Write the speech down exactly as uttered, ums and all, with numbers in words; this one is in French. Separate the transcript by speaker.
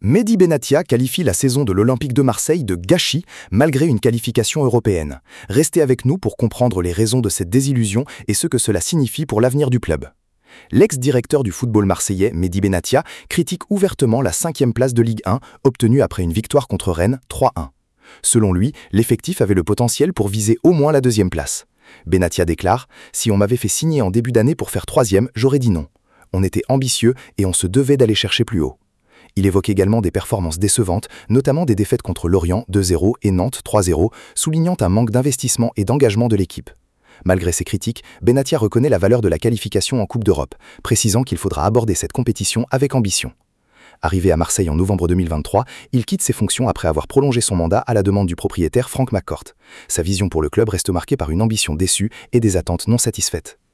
Speaker 1: Mehdi Benatia qualifie la saison de l'Olympique de Marseille de gâchis malgré une qualification européenne. Restez avec nous pour comprendre les raisons de cette désillusion et ce que cela signifie pour l'avenir du club. L'ex-directeur du football marseillais, Mehdi Benatia, critique ouvertement la cinquième place de Ligue un, obtenue après une victoire contre Rennes trois un. Selon lui, l'effectif avait le potentiel pour viser au moins la deuxième place. Benatia déclare « Si on m'avait fait signer en début d'année pour faire troisième, j'aurais dit non. On était ambitieux et on se devait d'aller chercher plus haut. » Il évoque également des performances décevantes, notamment des défaites contre Lorient deux zéro et Nantes trois zéro, soulignant un manque d'investissement et d'engagement de l'équipe. Malgré ces critiques, Benatia reconnaît la valeur de la qualification en Coupe d'Europe, précisant qu'il faudra aborder cette compétition avec ambition. Arrivé à Marseille en novembre deux mille vingt-trois, il quitte ses fonctions après avoir prolongé son mandat à la demande du propriétaire Frank McCourt. Sa vision pour le club reste marquée par une ambition déçue et des attentes non satisfaites.